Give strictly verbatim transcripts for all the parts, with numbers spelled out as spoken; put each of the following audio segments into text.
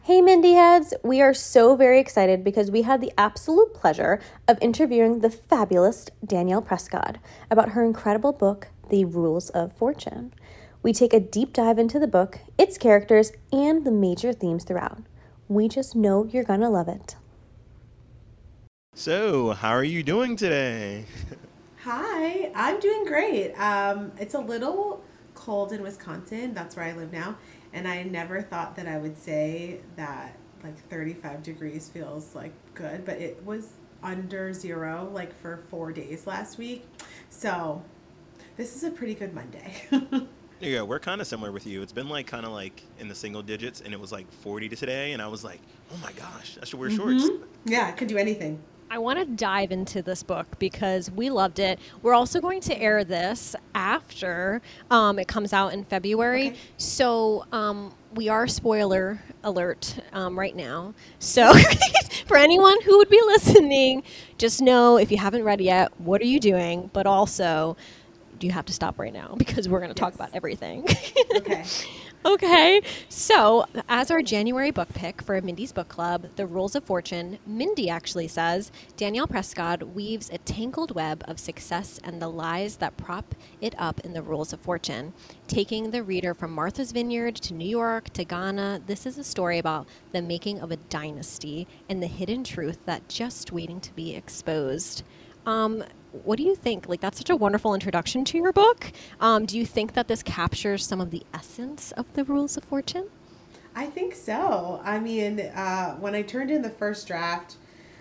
Hey Mindy Heads, we are so very excited because we had the absolute pleasure of interviewing the fabulous Danielle Prescott about her incredible book, The Rules of Fortune. We take a deep dive into the book, its characters, and the major themes throughout. We just know you're gonna love it. So, how are you doing today? Hi, I'm doing great. Um, it's a little cold in Wisconsin. That's where I live now. And I never thought that I would say that like thirty-five degrees feels like good, but it was under zero like for four days last week. So this is a pretty good Monday. Yeah, we're kind of similar with you. It's been like kind of like in the single digits, and it was like forty to today, and I was like, oh my gosh, I should wear shorts. Mm-hmm. Yeah, I could do anything. I want to dive into this book because we loved it. We're also going to air this after um, it comes out in February. Okay. So um, we are spoiler alert um, right now. So for anyone who would be listening, just know if you haven't read it yet, what are you doing? But also, do you have to stop right now because we're going to talk Yes. about everything. Okay. Okay, so as our January book pick for Mindy's Book Club, The Rules of Fortune, Mindy actually says, Danielle Prescott weaves a tangled web of success and the lies that prop it up in the rules of fortune. Taking the reader from Martha's Vineyard to New York to Ghana, this is a story about the making of a dynasty and the hidden truth that just waiting to be exposed. Um, what do you think? Like, that's such a wonderful introduction to your book. Um, do you think that this captures some of the essence of the rules of fortune? I think so. I mean, uh, when I turned in the first draft,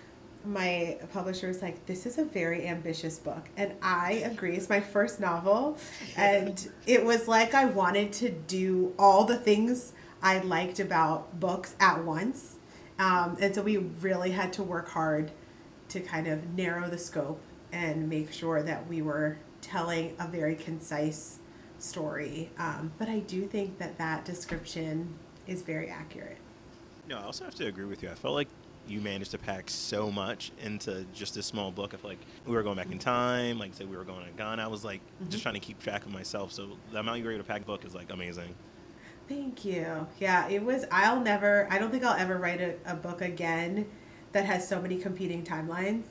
my publisher was like, this is a very ambitious book. And I agree. It's my first novel. And it was like I wanted to do all the things I liked about books at once. Um, and so we really had to work hard to kind of narrow the scope and make sure that we were telling a very concise story. Um, but I do think that that description is very accurate. No, I also have to agree with you. I felt like you managed to pack so much into just this small book. I feel like we were going back in time. Like I said, we were going to Ghana. I was like Mm-hmm. just trying to keep track of myself. So the amount you were able to pack a book is like amazing. Thank you. Yeah, it was, I'll never, I don't think I'll ever write a, a book again that has so many competing timelines.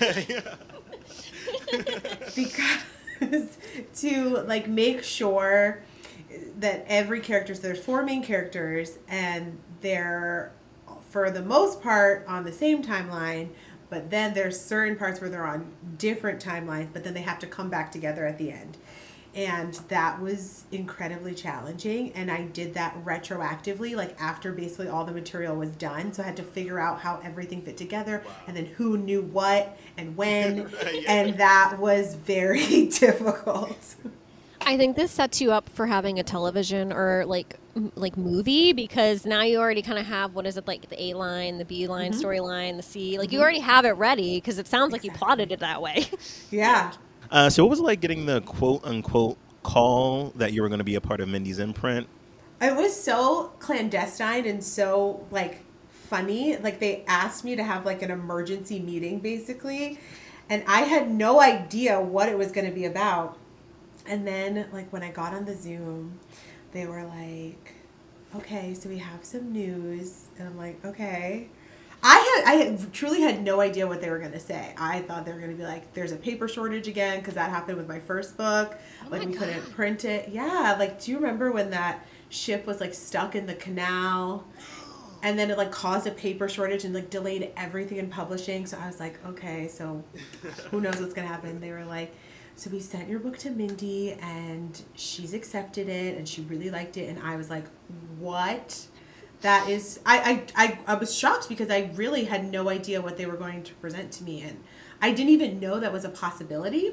Because to like make sure that every character, so there's four main characters and they're for the most part on the same timeline, but then there's certain parts where they're on different timelines, but then they have to come back together at the end. And that was incredibly challenging. And I did that retroactively, like after basically all the material was done. So I had to figure out how everything fit together Wow. and then who knew what and when. Yeah. And that was very difficult. I think this sets you up for having a television or like m- like movie because now you already kind of have what is it like the A line, the B line, Mhm. storyline, the C. Like you Mhm. already have it ready because it sounds like you Exactly. plotted it that way. Yeah. Uh, so what was it like getting the quote unquote call that you were going to be a part of Mindy's imprint? It was so clandestine and so like funny. Like they asked me to have like an emergency meeting basically. And I had no idea what it was going to be about. And then like when I got on the Zoom, they were like, okay, so we have some news. And I'm like, okay. I had I had, truly had no idea what they were going to say. I thought they were going to be like, there's a paper shortage again because that happened with my first book. Oh like my we God. couldn't print it. Yeah, like do you remember when that ship was like stuck in the canal and then it like caused a paper shortage and like delayed everything in publishing? So I was like, okay, so who knows what's going to happen? They were like, so we sent your book to Mindy and she's accepted it and she really liked it. And I was like, what? That is, I, I, I, I was shocked because I really had no idea what they were going to present to me. And I didn't even know that was a possibility.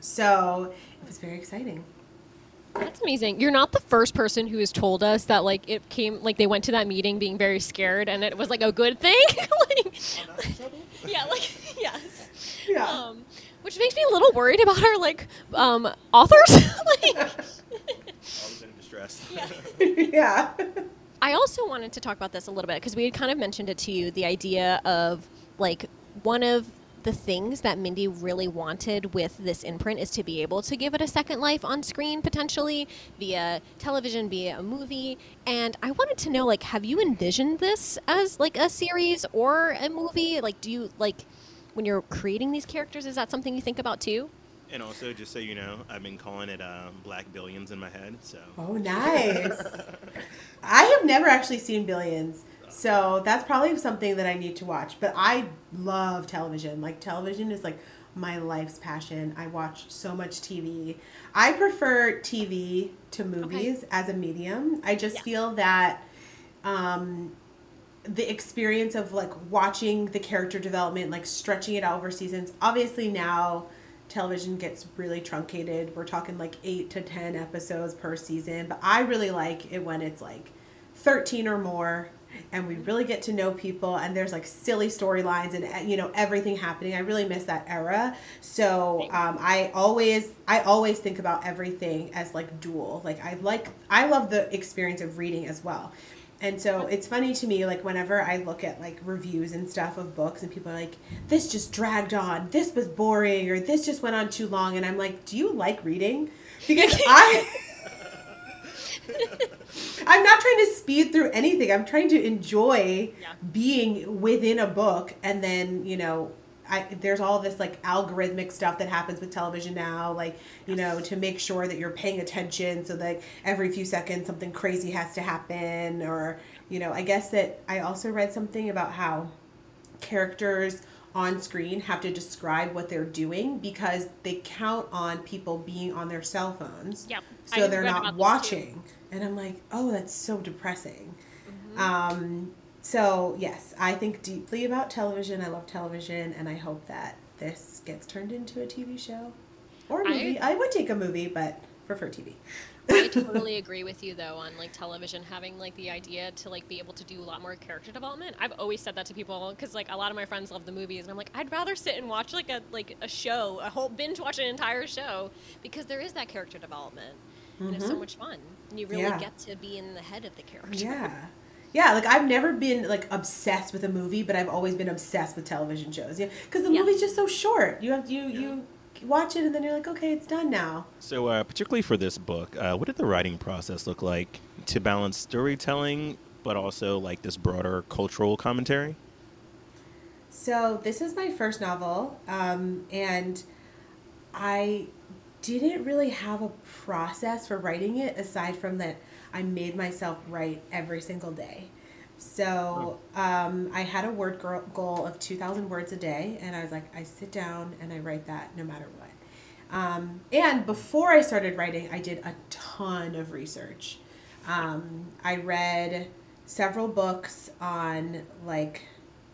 So it was very exciting. That's amazing. You're not the first person who has told us that like it came like they went to that meeting being very scared and it was like a good thing. like, yeah, like yes. Yeah. Um, which makes me a little worried about our like um, authors. like, Always in distress. Yeah. I also wanted to talk about this a little bit because we had kind of mentioned it to you, the idea of like one of the things that Mindy really wanted with this imprint is to be able to give it a second life on screen, potentially via television, via a movie. And I wanted to know, like, have you envisioned this as like a series or a movie? Like, do you like when you're creating these characters, is that something you think about too? And also, just so you know, I've been calling it um, Black Billions in my head. So. Oh, nice. I have never actually seen Billions, so that's probably something that I need to watch. But I love television. Like, television is like my life's passion. I watch so much T V. I prefer T V to movies okay. as a medium. I just yeah. feel that um, the experience of like watching the character development, like stretching it out over seasons. Obviously now television gets really truncated. We're talking like eight to ten episodes per season, but I really like it when it's like thirteen or more and we really get to know people and there's like silly storylines and, you know, everything happening. I really miss that era. So um, I always, I always think about everything as like dual. Like I like, I love the experience of reading as well. And so it's funny to me, like, whenever I look at, like, reviews and stuff of books and people are like, this just dragged on, this was boring, or this just went on too long. And I'm like, do you like reading? Because I... I'm not trying to speed through anything. I'm trying to enjoy yeah. being within a book. And then, you know, I, there's all this like algorithmic stuff that happens with television now, like, you know, to make sure that you're paying attention so that every few seconds something crazy has to happen. Or, you know, I guess that I also read something about how characters on screen have to describe what they're doing because they count on people being on their cell phones. Yep. So they're not watching. And I'm like, oh, that's so depressing. Mm-hmm. Um, So, yes, I think deeply about television. I love television, and I hope that this gets turned into a T V show or a movie. I, I would take a movie, but prefer T V. I totally agree with you, though, on, like, television having, like, the idea to, like, be able to do a lot more character development. I've always said that to people because, like, a lot of my friends love the movies, and I'm like, I'd rather sit and watch, like, a like a show, a whole binge watch an entire show because there is that character development, mm-hmm. and it's so much fun. And you really yeah. get to be in the head of the character. Yeah. Yeah, like I've never been like obsessed with a movie, but I've always been obsessed with television shows. Yeah, because the yeah. movie's just so short. You have you yeah. you watch it and then you're like, okay, it's done now. So, uh, particularly for this book, uh, what did the writing process look like to balance storytelling, but also like this broader cultural commentary? So this is my first novel, um, and I didn't really have a process for writing it aside from that. I made myself write every single day. So um, I had a word goal of two thousand words a day. And I was like, I sit down and I write that no matter what. Um, and before I started writing, I did a ton of research. Um, I read several books on like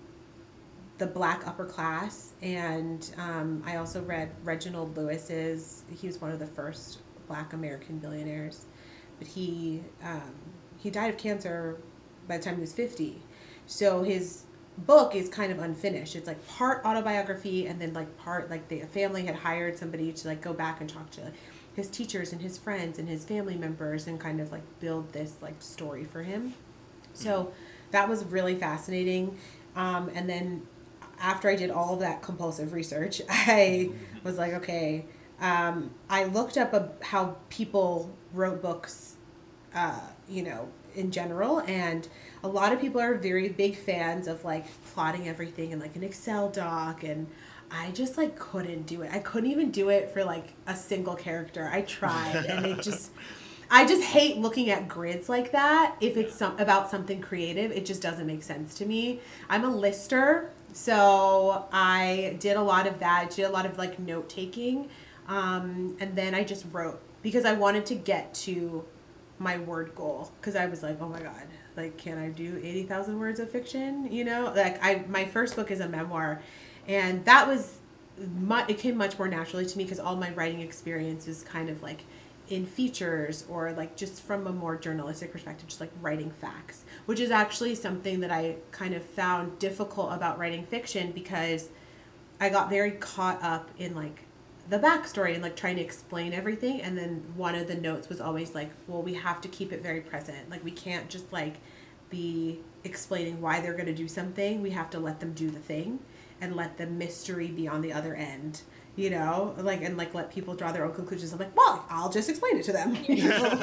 the Black upper class. And um, I also read Reginald Lewis's, he was one of the first Black American billionaires. But he um, he died of cancer by the time he was fifty. So his book is kind of unfinished. It's like part autobiography and then like part like the family had hired somebody to like go back and talk to his teachers and his friends and his family members and kind of like build this like story for him. So that was really fascinating. Um, and then after I did all of that compulsive research, I was like, okay, um, I looked up a, how people wrote books, uh, you know, in general. And a lot of people are very big fans of like plotting everything in like an Excel doc. And I just like couldn't do it. I couldn't even do it for like a single character. I tried and it just, I just hate looking at grids like that. If it's some, about something creative, it just doesn't make sense to me. I'm a lister. So I did a lot of that. I did a lot of like note taking. Um, and then I just wrote because I wanted to get to my word goal. Because I was like, oh my God, like, can I do eighty thousand words of fiction? You know, like I, my first book is a memoir. And that was, much, it came much more naturally to me because all my writing experience is kind of like in features or like just from a more journalistic perspective, just like writing facts, which is actually something that I kind of found difficult about writing fiction because I got very caught up in like the backstory and like trying to explain everything. And then one of the notes was always like, well, we have to keep it very present. Like we can't just like be explaining why they're going to do something. We have to let them do the thing. and let the mystery be on the other end, you know, like, and like let people draw their own conclusions. I'm like, well, I'll just explain it to them. You know?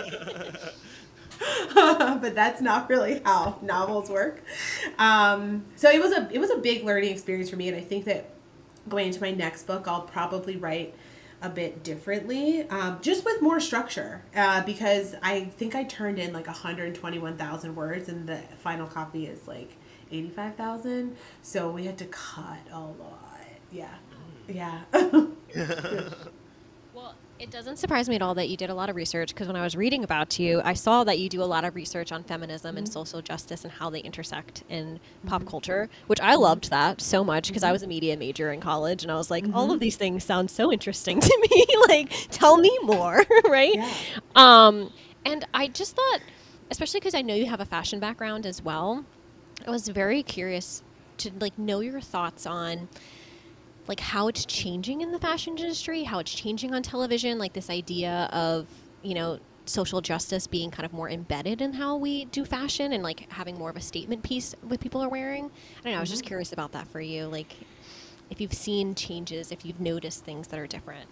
But that's not really how novels work. Um, so it was a it was a big learning experience for me, and I think that going into my next book, I'll probably write a bit differently, um, just with more structure, uh, because I think I turned in like one hundred twenty-one thousand words, and the final copy is like eighty-five thousand. So we had to cut a lot. Yeah, yeah. Well, it doesn't surprise me at all that you did a lot of research, because when I was reading about you, I saw that you do a lot of research on feminism mm-hmm. and social justice and how they intersect in mm-hmm. pop culture, which I loved that so much because mm-hmm. I was a media major in college, and I was like, mm-hmm. all of these things sound so interesting to me. Like, tell me more, right? Yeah. Um, and I just thought, especially because I know you have a fashion background as well, I was very curious to like know your thoughts on like how it's changing in the fashion industry, how it's changing on television, like this idea of, you know, social justice being kind of more embedded in how we do fashion and like having more of a statement piece what people are wearing. I don't know, mm-hmm. I was just curious about that for you. Like if you've seen changes, if you've noticed things that are different.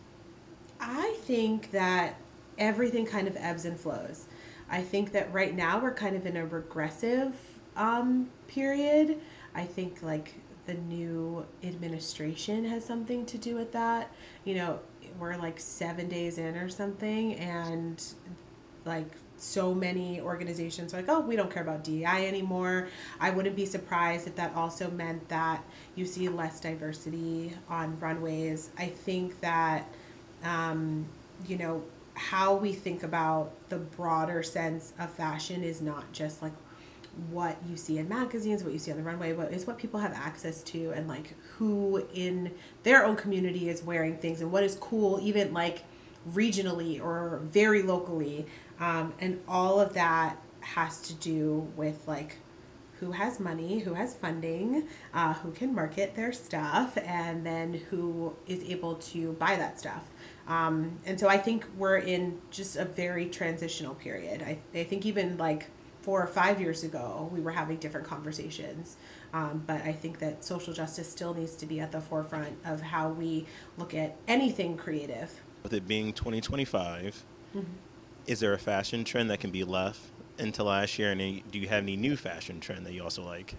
I think that everything kind of ebbs and flows. I think that right now we're kind of in a regressive um, period. I think like the new administration has something to do with that. You know, we're like seven days in or something, and like so many organizations are like, oh, we don't care about D E I anymore. I wouldn't be surprised if that also meant that you see less diversity on runways. I think that, um, you know, how we think about the broader sense of fashion is not just like what you see in magazines, what you see on the runway, but is what people have access to, and like who in their own community is wearing things, and what is cool even like regionally or very locally, um, and all of that has to do with like who has money, who has funding, uh, who can market their stuff, and then who is able to buy that stuff. Um, and so I think we're in just a very transitional period. I, I think even like four or five years ago, we were having different conversations. Um, but I think that social justice still needs to be at the forefront of how we look at anything creative. With it being twenty twenty-five, mm-hmm. is there a fashion trend that can be left into last year? And do you have any new fashion trend that you also like?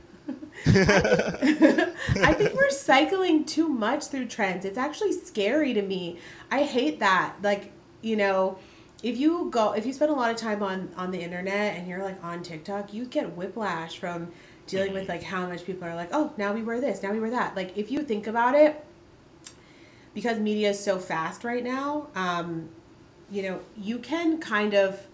I think we're cycling too much through trends. It's actually scary to me. I hate that. Like, you know, if you go, if you spend a lot of time on, on the internet and you're like on TikTok, you get whiplash from dealing with like how much people are like, oh, now we wear this, now we wear that. Like, if you think about it, because media is so fast right now, um, you know, you can kind of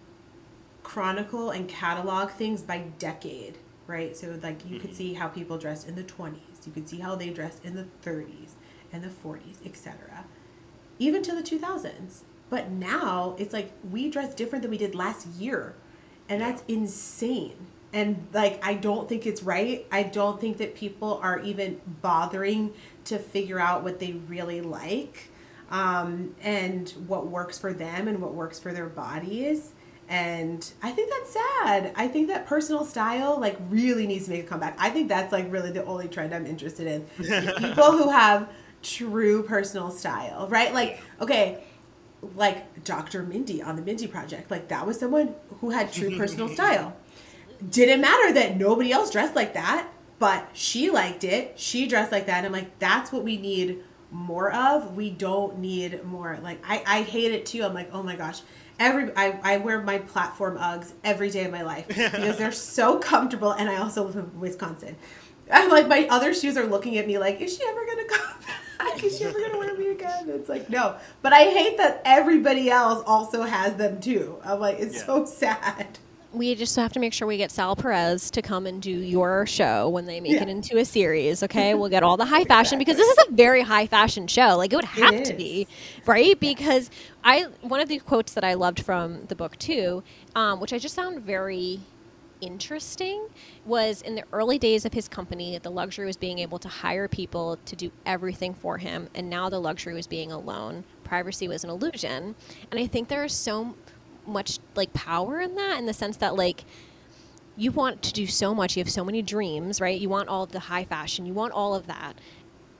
chronicle and catalog things by decade, right? So like you could see how people dressed in the twenties, you could see how they dressed in the thirties and the forties, et cetera, even to the two thousands. But now it's like we dress different than we did last year. And that's insane. And like, I don't think it's right. I don't think that people are even bothering to figure out what they really like, um, and what works for them and what works for their bodies. And I think that's sad. I think that personal style like really needs to make a comeback. I think that's like really the only trend I'm interested in. People who have true personal style, right? Like, okay, like Doctor Mindy on the Mindy Project, like that was someone who had true personal style. Didn't matter that nobody else dressed like that, but she liked it. She dressed like that. And I'm like, that's what we need more of. We don't need more. Like, I, I hate it too. I'm like, oh my gosh. Every I, I wear my platform Uggs every day of my life because they're so comfortable. And I also live in Wisconsin. I'm like, my other shoes are looking at me like, is she ever going to come back? Is she ever going to wear me again? It's like, no. But I hate that everybody else also has them too. I'm like, it's yeah. so sad. We just have to make sure we get Sal Perez to come and do your show when they make yeah. it into a series, okay? We'll get all the high fashion, because this is a very high fashion show. Like, it would have it to be, right? Yes. Because I one of the quotes that I loved from the book, too, um, which I just found very interesting, was in the early days of his company, the luxury was being able to hire people to do everything for him, and now the luxury was being alone. Privacy was an illusion. And I think there are so much like power in that, in the sense that like you want to do so much, you have so many dreams, right? You want all of the high fashion, you want all of that,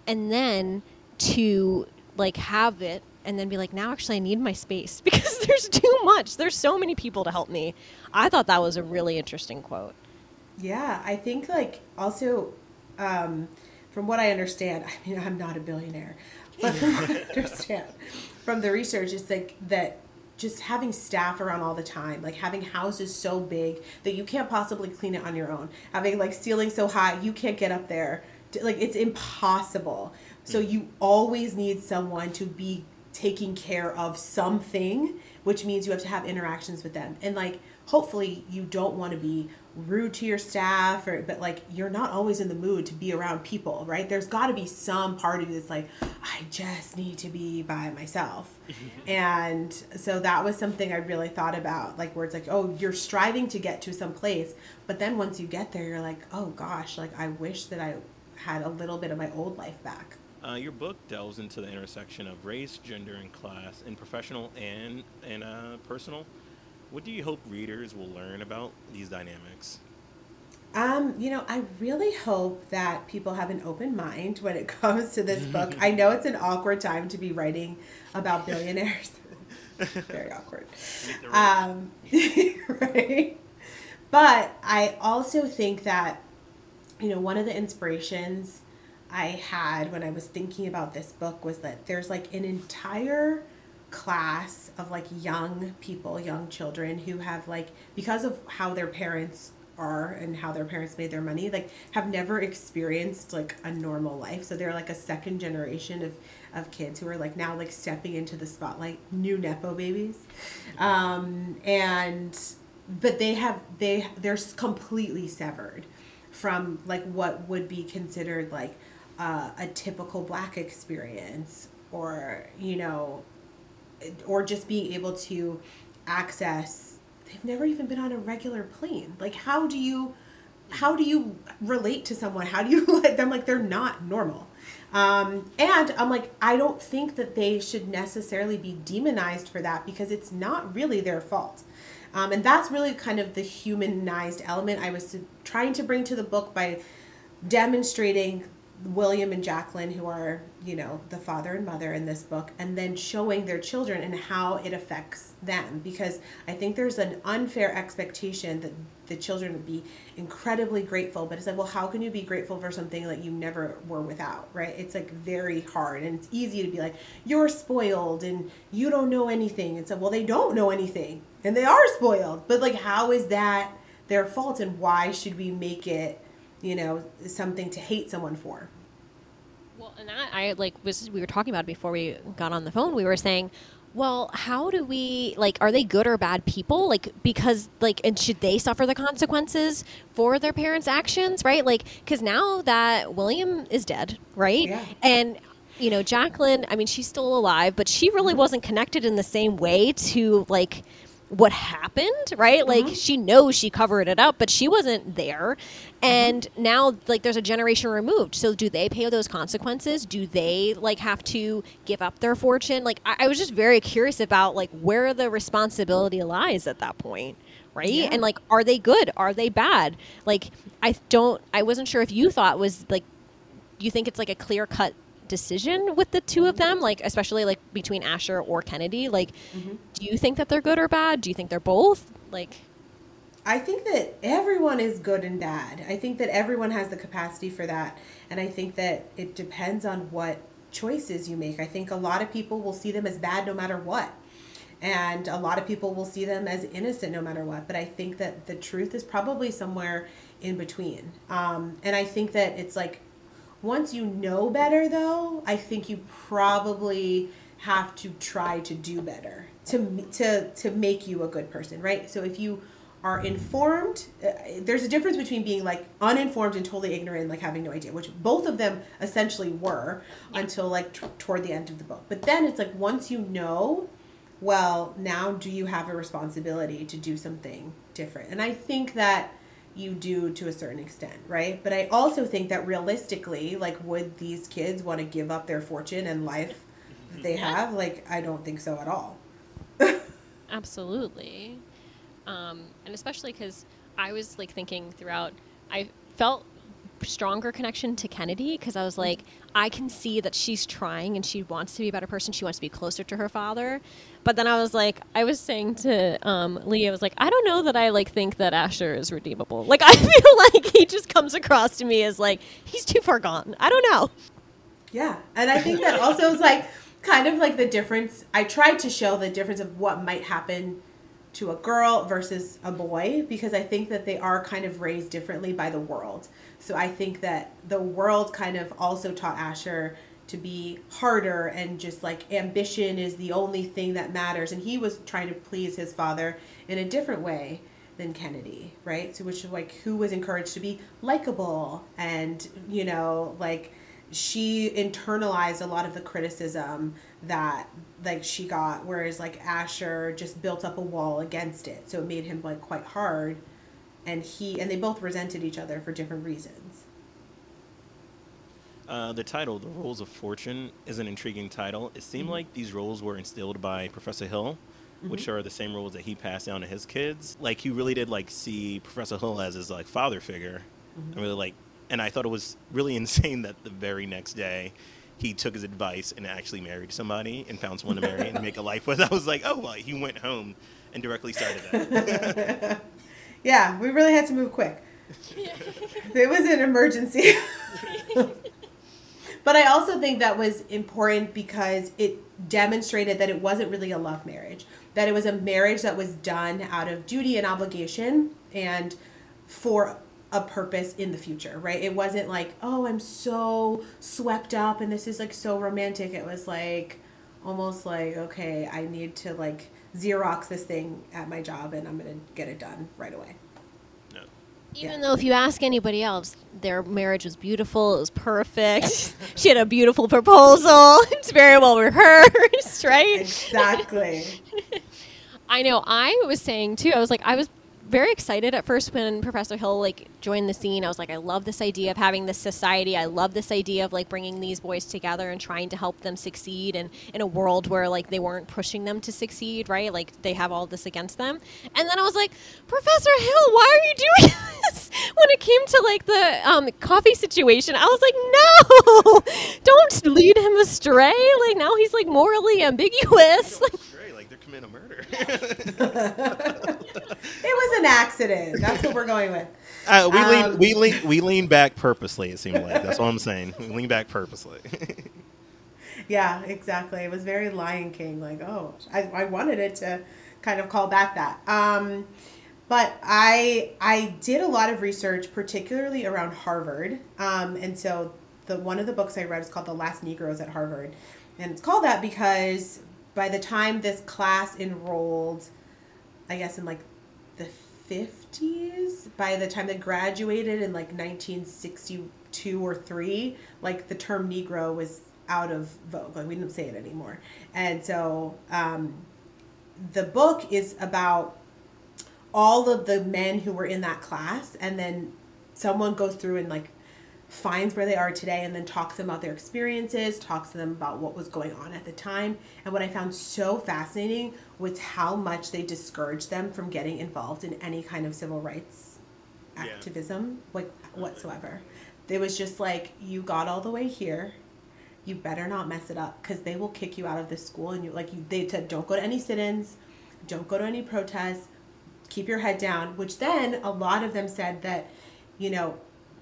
and then to like have it and then be like, now actually I need my space because there's too much. There's so many people to help me. I thought that was a really interesting quote. Yeah, I think like also um, from what I understand, I mean, I'm not a billionaire, but from what I understand from the research, it's like that just having staff around all the time, like having houses so big that you can't possibly clean it on your own, having like ceilings so high you can't get up there, like it's impossible. So you always need someone to be taking care of something, which means you have to have interactions with them. And like, hopefully you don't want to be rude to your staff, or but like you're not always in the mood to be around people, right? There's got to be some part of you that's like, I just need to be by myself. And so that was something I really thought about, like where it's like, oh, you're striving to get to some place, but then once you get there, you're like, oh gosh, like I wish that I had a little bit of my old life back. Uh, your book delves into the intersection of race, gender, and class in professional and, and uh, personal. What do you hope readers will learn about these dynamics? Um, you know, I really hope that people have an open mind when it comes to this book. I know it's an awkward time to be writing about billionaires. Very awkward. Um, right? But I also think that, you know, one of the inspirations I had when I was thinking about this book was that there's like an entire class of like young people, young children who have like, because of how their parents are and how their parents made their money, like have never experienced like a normal life. So they're like a second generation of, of kids who are like now like stepping into the spotlight, new Nepo babies. Um, and, but they have, they, they're completely severed from like what would be considered like uh, a typical Black experience, or, you know, or just being able to access, they've never even been on a regular plane. Like, how do you, how do you relate to someone? How do you let them, like, they're not normal. Um, and I'm like, I don't think that they should necessarily be demonized for that, because it's not really their fault. Um, and that's really kind of the humanized element I was trying to bring to the book by demonstrating William and Jacqueline, who are, you know, the father and mother in this book, and then showing their children and how it affects them. Because I think there's an unfair expectation that the children would be incredibly grateful, but it's like, well, how can you be grateful for something that you never were without, right? It's like very hard, and it's easy to be like, you're spoiled and you don't know anything. And so, well, they don't know anything and they are spoiled, but like, how is that their fault, and why should we make it, you know, something to hate someone for? Well, and that I like was we were talking about it before we got on the phone. We were saying, well, how do we, like, are they good or bad people? Like, because like, and should they suffer the consequences for their parents' actions, right? Like, because now that William is dead, right? Yeah. And you know, Jacqueline, I mean, she's still alive, but she really wasn't connected in the same way to like what happened, right? Like, Mm-hmm. she knows she covered it up, but she wasn't there. And mm-hmm. now, like, there's a generation removed. So do they pay those consequences? Do they, like, have to give up their fortune? Like, I, I was just very curious about, like, where the responsibility lies at that point, right? Yeah. And, like, are they good? Are they bad? Like, I don't, I wasn't sure if you thought was, like, do you think it's, like, a clear-cut decision with the two of them, like especially like between Asher or Kennedy? Like, mm-hmm. do you think that they're good or bad? Do you think they're both? Like, I think that everyone is good and bad. I think that everyone has the capacity for that, and I think that it depends on what choices you make. I think a lot of people will see them as bad no matter what, and a lot of people will see them as innocent no matter what, but I think that the truth is probably somewhere in between. Um, and I think that it's like, once you know better, though, I think you probably have to try to do better to to to make you a good person, right? So if you are informed, uh, there's a difference between being like uninformed and totally ignorant, like having no idea, which both of them essentially were until like t- toward the end of the book. But then it's like, once you know, well, now do you have a responsibility to do something different? And I think that you do to a certain extent, right? But I also think that realistically, like, would these kids want to give up their fortune and life that they have? Like, I don't think so at all. Absolutely. Um, and especially because I was like thinking throughout, I felt stronger connection to Kennedy because I was like, I can see that she's trying and she wants to be a better person. She wants to be closer to her father. But then I was like, I was saying to um, Leah, I was like, I don't know that I like think that Asher is redeemable. Like, I feel like he just comes across to me as like, he's too far gone. I don't know. Yeah. And I think that also is like kind of like the difference. I tried to show the difference of what might happen to a girl versus a boy, because I think that they are kind of raised differently by the world. So I think that the world kind of also taught Asher to be harder and just like ambition is the only thing that matters. And he was trying to please his father in a different way than Kennedy, right? So which is like who was encouraged to be likable and, you know, like she internalized a lot of the criticism that like she got, whereas like Asher just built up a wall against it. So it made him like quite hard, and he and they both resented each other for different reasons. Uh, the title, The Rules of Fortune, is an intriguing title. It seemed mm-hmm. like these rules were instilled by Professor Hill, mm-hmm. which are the same rules that he passed down to his kids. Like he really did like see Professor Hill as his like father figure. Mm-hmm. I really like, and I thought it was really insane that the very next day he took his advice and actually married somebody and found someone to marry and make a life with. I was like, oh, well, he went home and directly started that. Yeah, we really had to move quick. It was an emergency. But I also think that was important because it demonstrated that it wasn't really a love marriage, that it was a marriage that was done out of duty and obligation and for a purpose in the future, right? It wasn't like, oh, I'm so swept up and this is like so romantic. It was like almost like, okay, I need to like Xerox this thing at my job and I'm going to get it done right away. No. Even Yeah. though if you ask anybody else, their marriage was beautiful. It was perfect. She had a beautiful proposal. It's very well rehearsed, right? Exactly. I know. I was saying too, I was like, I was very excited at first when Professor Hill like joined the scene. I was like, I love this idea of having this society. I love this idea of like bringing these boys together and trying to help them succeed, and in a world where like they weren't pushing them to succeed, right? Like they have all this against them. And then I was like, Professor Hill, why are you doing this? When it came to like the um, coffee situation, I was like, no, don't lead him astray. Like now he's like morally ambiguous. Like, Like they're committing a murder. It was an accident. That's what we're going with. Uh, we Um, lean, we lean, we lean back purposely. It seemed like that's all I'm saying. We lean back purposely. Yeah, exactly. It was very Lion King. Like, oh, I, I wanted it to kind of call back that. Um, but I I did a lot of research, particularly around Harvard. Um, and so the one of the books I read is called The Last Negroes at Harvard, and it's called that because by the time this class enrolled, I guess in like the fifties, by the time they graduated in like nineteen sixty-two or three, like the term Negro was out of vogue. Like we didn't say it anymore. And so um, the book is about all of the men who were in that class, and then someone goes through and like finds where they are today and then talks to them about their experiences, talks to them about what was going on at the time. And what I found so fascinating was how much they discouraged them from getting involved in any kind of civil rights Yeah. activism, like whatsoever. It was just like, you got all the way here, you better not mess it up, because they will kick you out of this school. And you like you, they said, don't go to any sit-ins, don't go to any protests, keep your head down. Which then a lot of them said that, you know,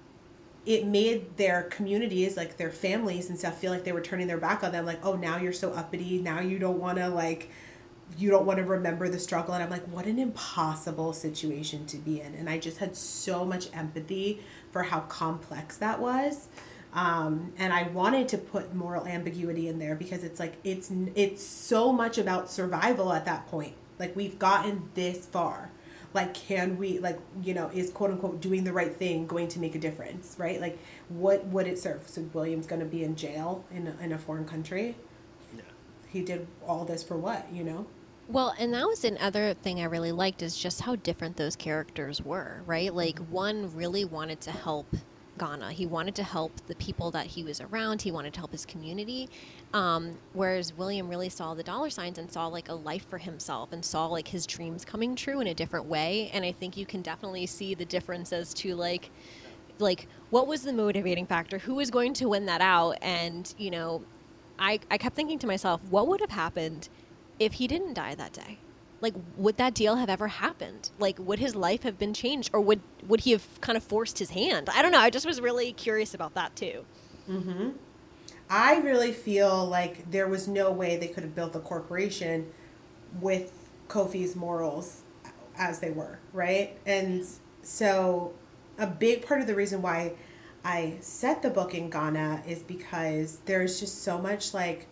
it made their communities, like their families and stuff, feel like they were turning their back on them. Like, oh, now you're so uppity. Now you don't want to like, you don't want to remember the struggle. And I'm like, what an impossible situation to be in. And I just had so much empathy for how complex that was. Um, and I wanted to put moral ambiguity in there because it's like, it's, it's so much about survival at that point. Like we've gotten this far. Like, can we, like, you know, is quote unquote doing the right thing going to make a difference, right? Like, what would it serve? So William's going to be in jail in a, in a foreign country. Yeah. He did all this for what, you know? well, and that was another thing I really liked is just how different those characters were, right? Like one really wanted to help Ghana. He wanted to help the people that he was around. He wanted to help his community. Um, whereas William really saw the dollar signs and saw like a life for himself and saw like his dreams coming true in a different way. And I think you can definitely see the difference as to like like, what was the motivating factor? Who was going to win that out? And, you know, I, I kept thinking to myself, what would have happened if he didn't die that day? Like, would that deal have ever happened? Like, would his life have been changed? Or would, would he have kind of forced his hand? I don't know. I just was really curious about that, too. Mm-hmm. I really feel like there was no way they could have built a corporation with Kofi's morals as they were, right? And so a big part of the reason why I set the book in Ghana is because there's just so much like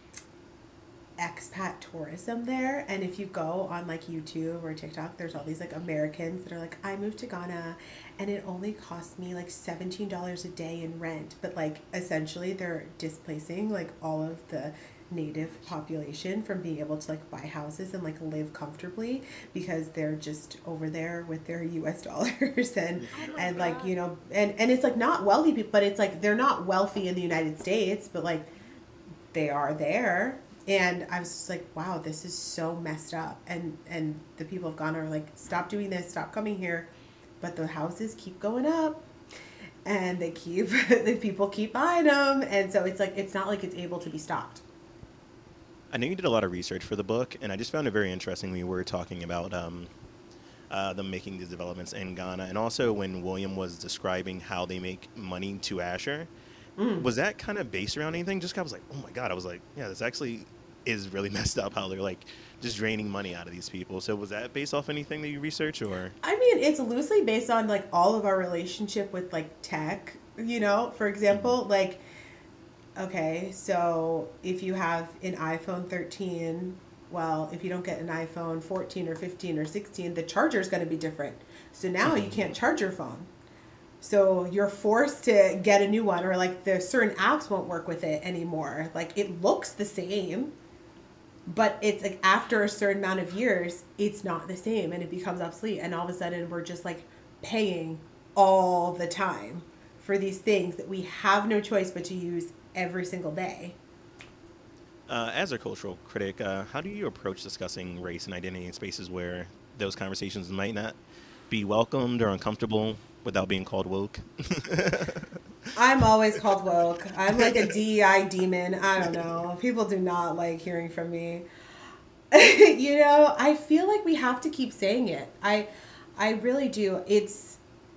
expat tourism there. And if you go on like YouTube or TikTok, there's all these like Americans that are like, I moved to Ghana and it only cost me like seventeen dollars a day in rent. But like essentially they're displacing like all of the native population from being able to like buy houses and like live comfortably because they're just over there with their U S dollars and oh and like God. you know and and it's like not wealthy people, but it's like they're not wealthy in the United States, but like they are there. And I was just like, wow, this is so messed up. And and the people of Ghana are like, stop doing this, stop coming here. But the houses keep going up and they keep the people keep buying them, and so it's like it's not like it's able to be stopped. I know you did a lot of research for the book, and I just found it very interesting when you were talking about um, uh, them making these developments in Ghana, and also when William was describing how they make money to Asher. Mm. Was that kind of based around anything? Just 'cause I was like, oh my God, I was like, yeah, this actually is really messed up how they're like just draining money out of these people. So was that based off anything that you researched, or? I mean, it's loosely based on like all of our relationship with like tech, you know, for example, mm-hmm. like, okay, so if you have an iPhone thirteen, well, if you don't get an iPhone fourteen or fifteen or sixteen, the charger is going to be different. So now you can't charge your phone. So you're forced to get a new one, or like the certain apps won't work with it anymore. Like it looks the same, but it's like after a certain amount of years, it's not the same and it becomes obsolete. And all of a sudden we're just like paying all the time for these things that we have no choice but to use every single day. Uh, as a cultural critic, uh, how do you approach discussing race and identity in spaces where those conversations might not be welcomed or uncomfortable without being called woke? I'm always called woke. I'm like a D E I demon. I don't know. People do not like hearing from me. You know, I feel like we have to keep saying it. I I really do. It's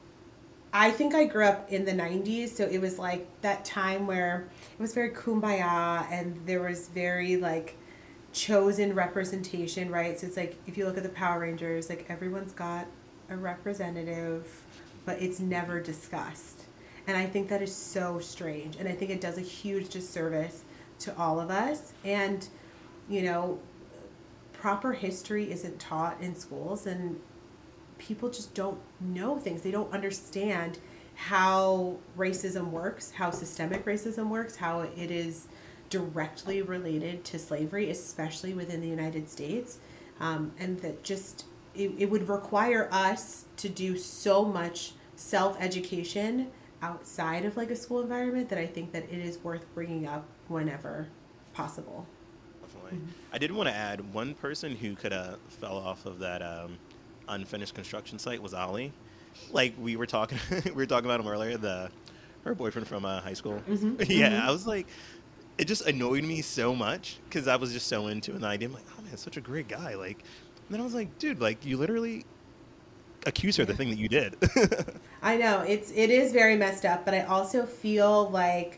I think I grew up in the nineties, so it was like that time where it was very kumbaya and there was very like chosen representation, right? So it's like if you look at the Power Rangers, like everyone's got a representative, but it's never discussed. And I think that is so strange. And I think it does a huge disservice to all of us. And, you know, proper history isn't taught in schools, and people just don't know things. They don't understand how racism works, how systemic racism works, how it is directly related to slavery, especially within the United States. Um, and that just, it, it would require us to do so much self-education outside of like a school environment that I think that it is worth bringing up whenever possible. Definitely. Mm-hmm. I did want to add one person who could have fell off of that um, unfinished construction site was Ali. Like we were talking, we were talking about him earlier. The her boyfriend from uh, high school. Mm-hmm. Yeah, mm-hmm. I was like, it just annoyed me so much because I was just so into an idea. I'm like, oh man, such a great guy. Like, and then I was like, dude, like you literally accuse her of the thing that you did. I know it's it is very messed up, but I also feel like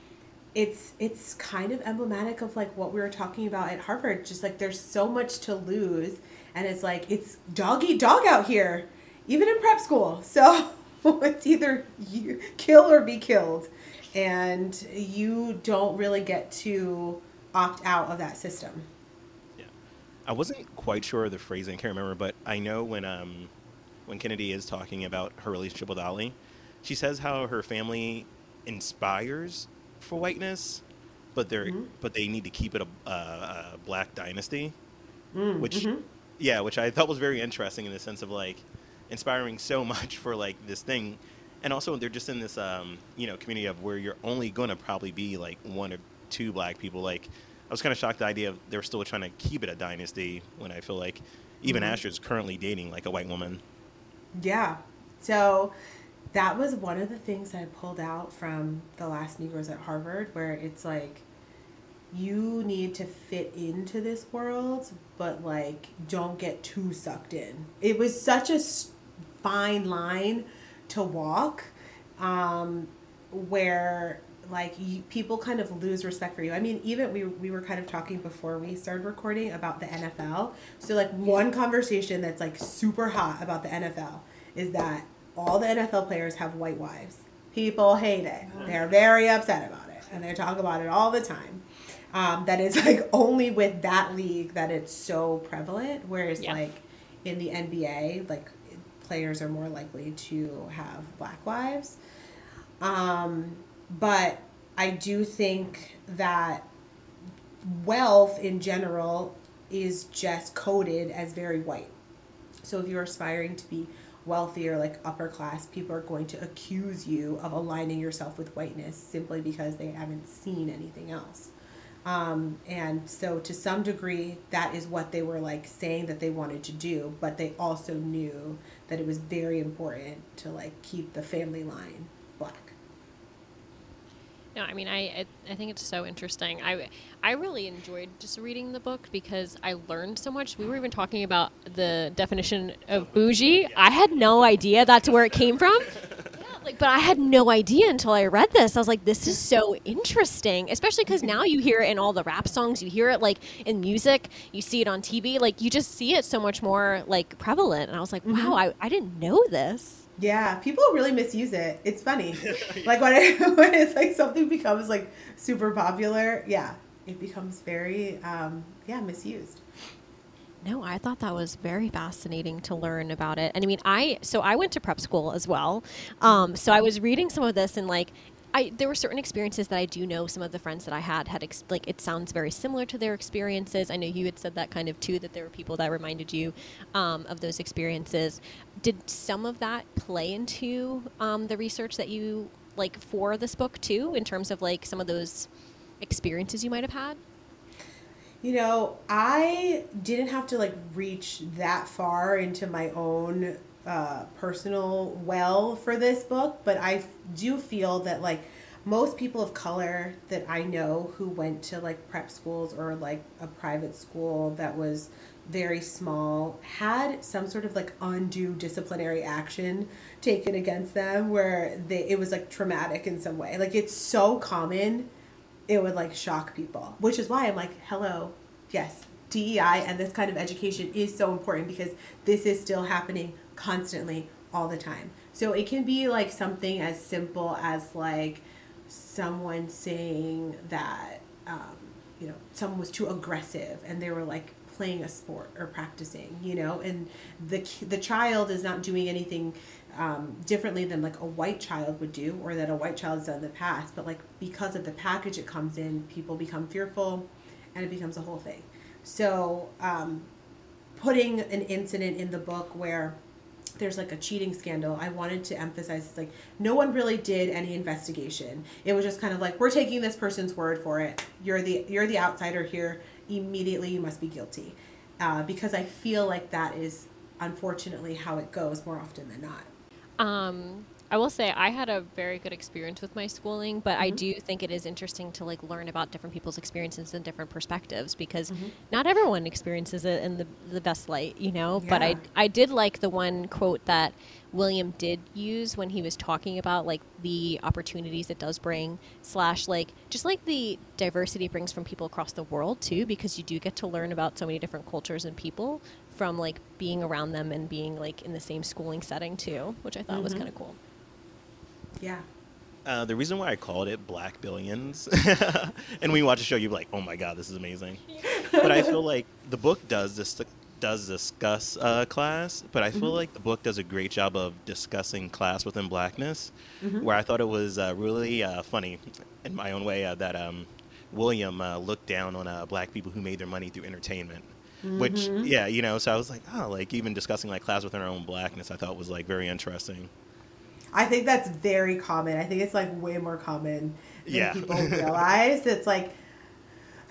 it's it's kind of emblematic of like what we were talking about at Harvard. Just like there's so much to lose, and it's like it's dog eat dog out here, even in prep school. So it's either you kill or be killed, and you don't really get to opt out of that system. Yeah, I wasn't quite sure of the phrasing. I can't remember, but I know when um. when Kennedy is talking about her relationship with Ali, she says how her family inspires for whiteness, but they're mm-hmm. but they need to keep it a, a, a black dynasty, mm, which mm-hmm. yeah, which I thought was very interesting in the sense of like inspiring so much for like this thing, and also they're just in this um you know community of where you're only going to probably be like one or two black people. Like I was kind of shocked the idea of they're still trying to keep it a dynasty when I feel like even mm-hmm. Asher's currently dating like a white woman. Yeah. So that was one of the things I pulled out from The Last Negroes at Harvard, where it's like, you need to fit into this world, but like, don't get too sucked in. It was such a fine line to walk, um, where like you, people kind of lose respect for you. I mean, even we we were kind of talking before we started recording about the N F L. So like one conversation that's like super hot about the N F L is that all the N F L players have white wives. People hate it. They're very upset about it, and they talk about it all the time. Um, that it's like only with that league that it's so prevalent, whereas yeah. like in the N B A, like players are more likely to have black wives. Um, but I do think that wealth in general is just coded as very white. So if you're aspiring to be wealthy or like upper class, people are going to accuse you of aligning yourself with whiteness simply because they haven't seen anything else. Um, and so to some degree, that is what they were like saying that they wanted to do, but they also knew that it was very important to like keep the family line black. No, I mean, I, I I think it's so interesting. I I really enjoyed just reading the book because I learned so much. We were even talking about the definition of bougie. I had no idea that's where it came from. Like, but I had no idea until I read this. I was like, this is so interesting, especially because now you hear it in all the rap songs. You hear it like in music. You see it on T V. Like you just see it so much more like prevalent. And I was like, wow, mm-hmm. I, I didn't know this. Yeah, people really misuse it. It's funny. Like when, it, when it's like something becomes like super popular, yeah, it becomes very, um, yeah, misused. No, I thought that was very fascinating to learn about it. And I mean, I, so I went to prep school as well. Um, so I was reading some of this and like, I, there were certain experiences that I do know some of the friends that I had had, ex- like, it sounds very similar to their experiences. I know you had said that kind of too, that there were people that reminded you um, of those experiences. Did some of that play into um, the research that you, like, for this book too, in terms of like some of those experiences you might have had? You know, I didn't have to like reach that far into my own uh, personal well for this book, but I do feel that like most people of color that I know who went to like prep schools or like a private school that was very small had some sort of like undue disciplinary action taken against them where they it was like traumatic in some way. Like it's so common. It would like shock people, which is why I'm like, hello, yes, D E I and this kind of education is so important because this is still happening constantly all the time. So it can be like something as simple as like someone saying that, um, you know, someone was too aggressive and they were like playing a sport or practicing, you know, and the the child is not doing anything um, differently than like a white child would do or that a white child has done in the past. But like because of the package it comes in, people become fearful and it becomes a whole thing. So um, putting an incident in the book where there's like a cheating scandal, I wanted to emphasize it's like no one really did any investigation. It was just kind of like, we're taking this person's word for it. You're the you're the outsider here. Immediately you must be guilty. Uh, because I feel like that is unfortunately how it goes more often than not. Um, I will say I had a very good experience with my schooling, but Mm-hmm. I do think it is interesting to like learn about different people's experiences and different perspectives because Mm-hmm. not everyone experiences it in the, the best light, you know, Yeah. but I, I did like the one quote that William did use when he was talking about like the opportunities it does bring slash like just like the diversity it brings from people across the world too, because you do get to learn about so many different cultures and people from like being around them and being like in the same schooling setting too, which I thought Mm-hmm. was kind of cool. Yeah. Uh, the reason why I called it Black Billions, and when you watch the show, you're like, oh my God, this is amazing. But I feel like the book does this does discuss uh, class, but I feel Mm-hmm. like the book does a great job of discussing class within Blackness, Mm-hmm. where I thought it was uh, really uh, funny in my own way uh, that um, William uh, looked down on uh, black people who made their money through entertainment. Which, Mm-hmm. yeah, you know, so I was like, oh, like even discussing like class within our own blackness, I thought was like very interesting. I think that's very common. I think it's like way more common than Yeah. people realize. It's like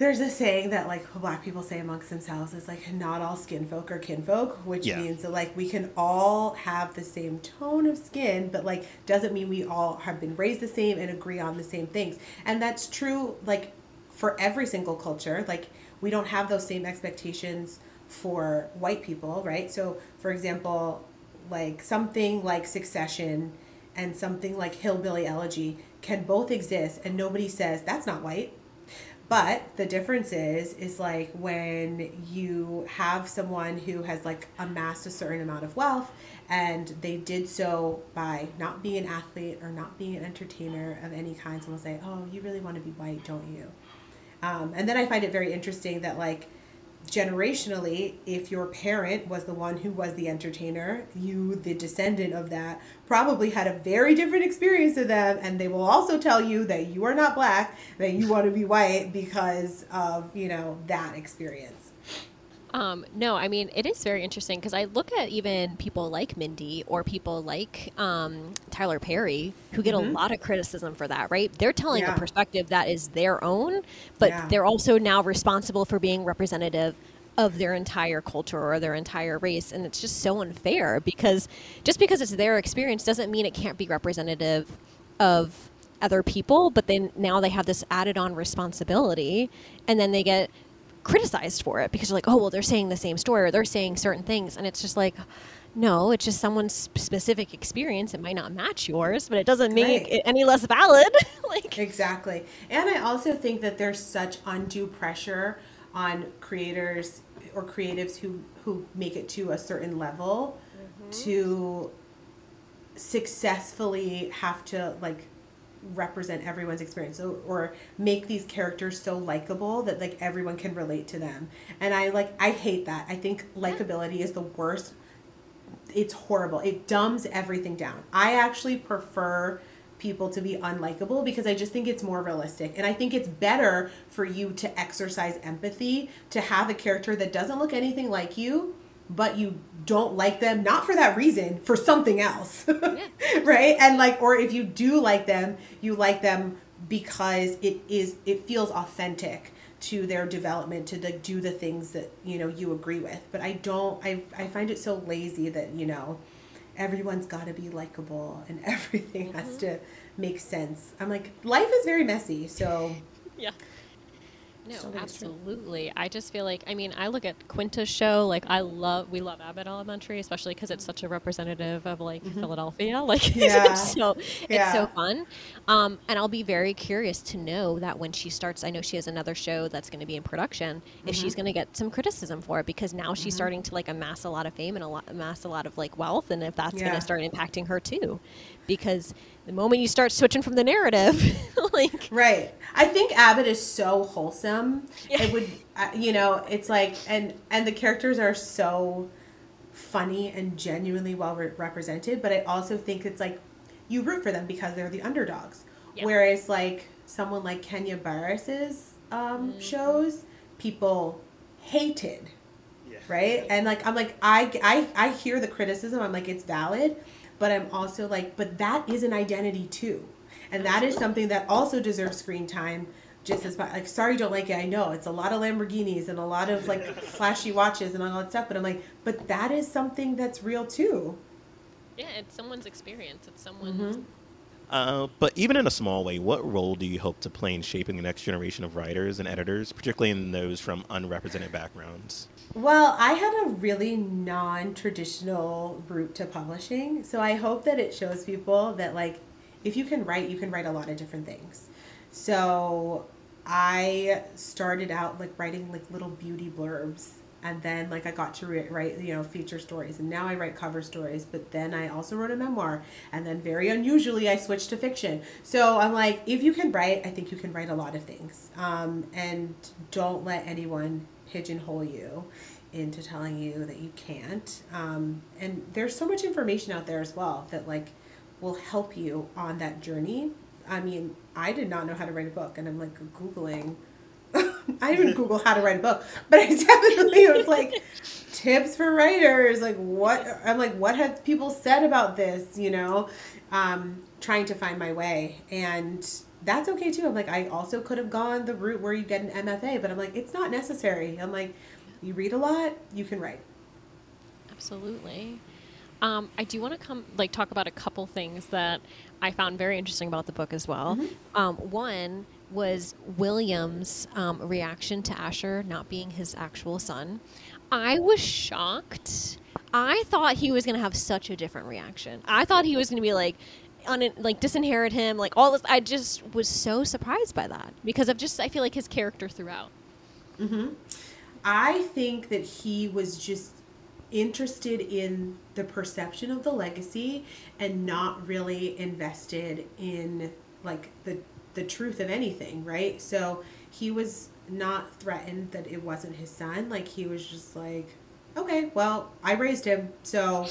there's a saying that like Black people say amongst themselves. It's like not all skin folk are kinfolk, which Yeah. means that like we can all have the same tone of skin, but like doesn't mean we all have been raised the same and agree on the same things. And that's true like for every single culture. Like we don't have those same expectations for white people, right? So for example, like something like Succession and something like Hillbilly Elegy can both exist and nobody says that's not white. But the difference is, is like when you have someone who has like amassed a certain amount of wealth and they did so by not being an athlete or not being an entertainer of any kind, someone will say, oh, you really want to be white, don't you? Um, and then I find it very interesting that like generationally, if your parent was the one who was the entertainer, you, the descendant of that, probably had a very different experience to them, and they will also tell you that you are not Black, that you want to be white because of, you know, that experience. Um, no, I mean, it is very interesting because I look at even people like Mindy or people like um, Tyler Perry who get Mm-hmm. a lot of criticism for that, right? They're telling Yeah. a perspective that is their own, but Yeah. they're also now responsible for being representative of their entire culture or their entire race. And it's just so unfair because just because it's their experience doesn't mean it can't be representative of other people, but then now they have this added on responsibility and then they get criticized for it because you're like, oh, well, they're saying the same story or they're saying certain things. And it's just like, no, it's just someone's specific experience. It might not match yours, but it doesn't make Right. it any less valid. Like, Exactly. And I also think that there's such undue pressure on creators or creatives who, who make it to a certain level to successfully have to like represent everyone's experience or, or make these characters so likable that like everyone can relate to them. And I like I hate that. I think likability is the worst. It's horrible. It dumbs everything down. I actually prefer people to be unlikable because I just think it's more realistic. And I think it's better for you to exercise empathy, to have a character that doesn't look anything like you, but you don't like them, not for that reason, for something else. Right? And like, or if you do like them, you like them because it is, it feels authentic to their development to the, do the things that, you know, you agree with. But I don't, I, I find it so lazy that, you know, everyone's got to be likable and everything mm-hmm. has to make sense. I'm like, life is very messy. So yeah. No, absolutely. I just feel like, I mean, I look at Quinta's show, like I love, we love Abbott Elementary, especially because it's such a representative of like mm-hmm. Philadelphia. Like yeah. it's so, yeah. it's so fun. Um, and I'll be very curious to know that when she starts, I know she has another show that's going to be in production, mm-hmm. if she's going to get some criticism for it, because now she's mm-hmm. starting to like amass a lot of fame and a lot, amass a lot of like wealth. And if that's yeah. going to start impacting her too, because the moment you start switching from the narrative, like right. I think Abbott is so wholesome. Yeah. It would, uh, you know, it's like, and and the characters are so funny and genuinely well re- represented. But I also think it's like you root for them because they're the underdogs. Yeah. Whereas like someone like Kenya Barris's um, mm-hmm. shows, people hated, yeah. right? And like I'm like I I I hear the criticism. I'm like it's valid. But I'm also like, but that is an identity too. And that is something that also deserves screen time just as much. Like, sorry, don't like it. I know it's a lot of Lamborghinis and a lot of like flashy watches and all that stuff. But I'm like, but that is something that's real too. Yeah, it's someone's experience. It's someone's. Mm-hmm. Uh, but even in a small way, what role do you hope to play in shaping the next generation of writers and editors, particularly in those from unrepresented backgrounds? Well, I had a really non-traditional route to publishing. So I hope that it shows people that, like, if you can write, you can write a lot of different things. So I started out, like, writing, like, little beauty blurbs. And then, like, I got to re- write, you know, feature stories. And now I write cover stories. But then I also wrote a memoir. And then very unusually, I switched to fiction. So I'm like, if you can write, I think you can write a lot of things. Um, and don't let anyone pigeonhole you into telling you that you can't. Um, and there's so much information out there as well that, like, will help you on that journey. I mean, I did not know how to write a book. And I'm, like, Googling... I didn't Google how to write a book, but I definitely was like tips for writers. Like what I'm like, what have people said about this? You know, um, trying to find my way. And that's okay too. I'm like, I also could have gone the route where you get an M F A, but I'm like, it's not necessary. I'm like, you read a lot, you can write. Absolutely. Um, I do want to come like talk about a couple things that I found very interesting about the book as well. Mm-hmm. Um, one was William's um, reaction to Asher not being his actual son. I was shocked. I thought he was going to have such a different reaction. I thought he was going to be like, un- like disinherit him, like all this. I just was so surprised by that because of just I feel like his character throughout. Mm-hmm. I think that he was just interested in the perception of the legacy and not really invested in like the the truth of anything, right? So he was not threatened that it wasn't his son. Like he was just like, okay, well, I raised him, so.